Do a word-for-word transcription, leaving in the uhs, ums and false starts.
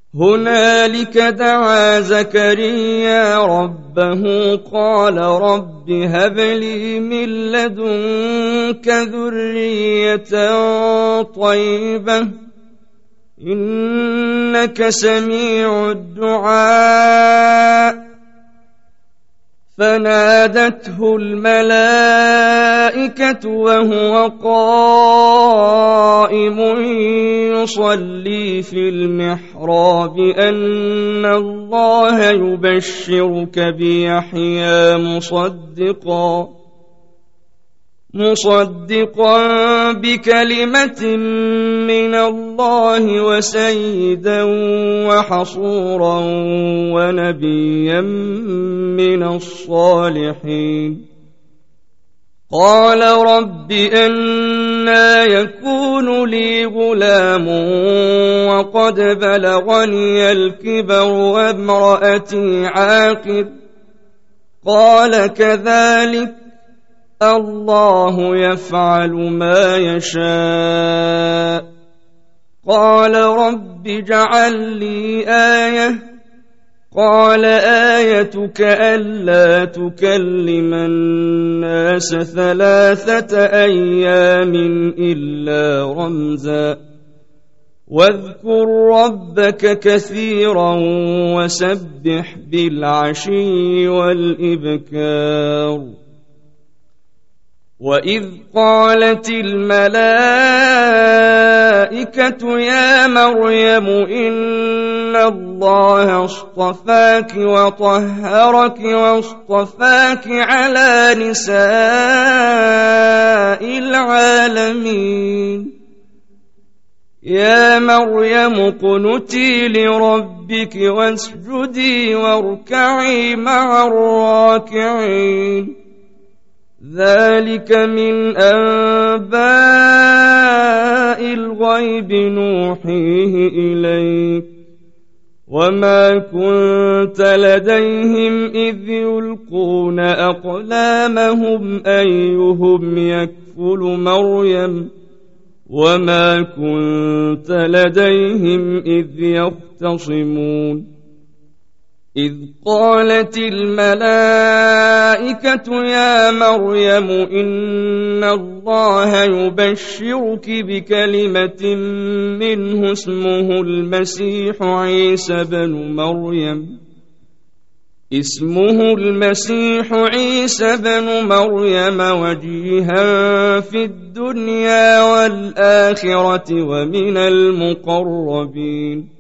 هنالك دعا زكريا ربه قال رب هب لي من لدنك ذرية طيبة إنك سميع الدعاء. فنادته الملائكة وهو قائم يصلي في المحراب أن الله يبشرك بيحيى مصدقا مصدقا بكلمة من الله وسيدا وحصورا ونبيا من الصالحين. قال رب أنى يكون لي غلام وقد بلغني الكبر وامرأتي عاقر. قال كذلك الله يفعل ما يشاء. قال رب اجعل لي آية. قال آيتك ألا تكلم الناس ثلاثة أيام إلا رمزا واذكر ربك كثيرا وسبح بالعشي والإبكار. وإذ قالت الملائكة يا مريم إن الله اصطفاك وطهرك واصطفاك على نساء العالمين. يا مريم اقنتي لربك واسجدي واركعي مع الراكعين. ذلك من أنباء الغيب نوحيه إليك وما كنت لديهم إذ يلقون أقلامهم أيهم يكفل مريم وما كنت لديهم إذ يختصمون. إذ قالت الملائكة يا مريم إن الله يبشرك بكلمة منه اسمه المسيح عيسى بن مريم اسمه المسيح عيسى بن مريم وجيها في الدنيا والآخرة ومن المقربين.